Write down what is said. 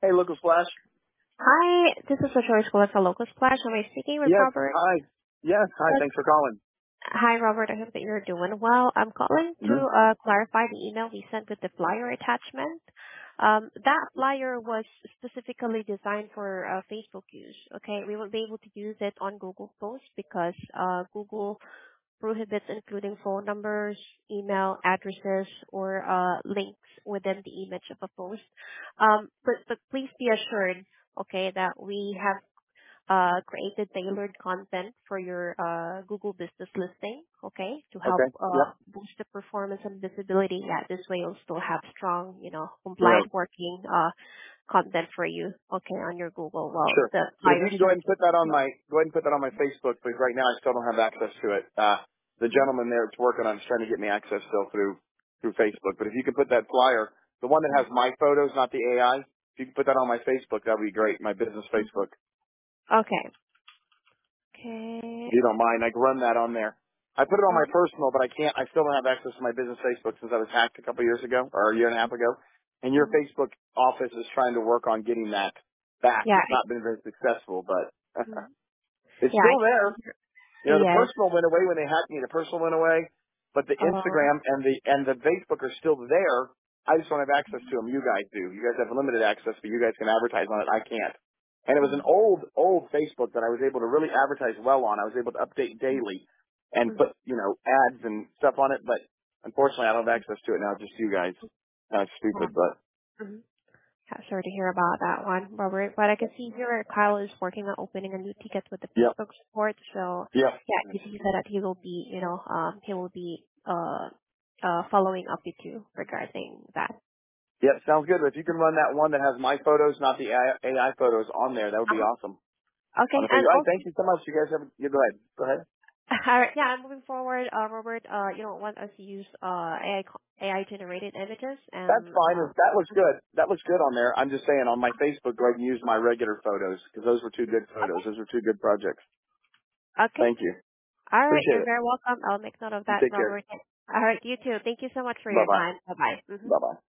Hey, Local Splash. Hi, this is Latoya School at the Local Splash. Am I speaking with Yes, Robert? hi. Yes, hi. Yes. Thanks for calling. Hi, Robert. I hope that you're doing well. I'm calling to hmm clarify the email we sent with the flyer attachment. That flyer was specifically designed for Facebook use. Okay, we won't be able to use it on Google Posts because Google prohibits including phone numbers, email addresses, or links within the image of a post. But please be assured, okay, that we have created tailored content for your Google business listing, okay, to help Okay. Yep. boost the performance and visibility. Yeah, this way you'll still have strong, Sure. compliant working content for you, okay, on your Google. Well, Sure. the But if you flyer can starts with go ahead and put that on my Facebook, because right now I still don't have access to it. The Mhm. gentleman there that's working on it is trying to get me access still through Facebook. But if you can put that flyer, the one that has Mhm. my photos, not the AI, if you can put that on my Facebook, that would be great. My business Mhm. Facebook. Okay. If Okay. you don't mind, I can run that on there. I put it on my Mhm. personal, but I still don't have access to my business Facebook since I was hacked a couple of years ago, or a year and a half ago. And your Mhm. Facebook office is trying to work on getting that back. Yeah. It's not been very successful, but Mhm. it's Yeah, I still can there. see your You know, the yes. personal went away when they hacked me. The personal went away, but the Oh. Instagram and the Facebook are still there. I just don't have access to them. You guys do. You guys have limited access, but you guys can advertise on it. I can't. And it was an Mhm. old Facebook that I was able to really advertise well on. I was able to update daily and Mhm. put, ads and stuff on it, but unfortunately I don't have access to it now, just you guys. That's stupid, but Mhm. Yeah, sorry to hear about that one, Robert. But I can see here Kyle is working on opening a new ticket with the yep, Facebook support. So yep. yeah, you see that he will be, he will be following up with you regarding that. Yep, sounds good. If you can run that one that has my photos, not the AI photos on there, that would be Uh-huh. awesome. Okay, On the and Facebook. All right, also, thank you so much. You guys have, you go ahead. Go ahead. yeah, moving forward, Robert, you don't want us to use AI generated images That's and fine. That looks good. That looks good on there. I'm just saying on my Facebook, go ahead and use my regular photos because those were two good photos. okay, Those were two good projects. okay, Thank you. all right, Appreciate you're it. very welcome. I'll make note of You that, take care. Robert. All right, you too. Thank you so much for Bye your bye. time. Bye bye. Bye bye.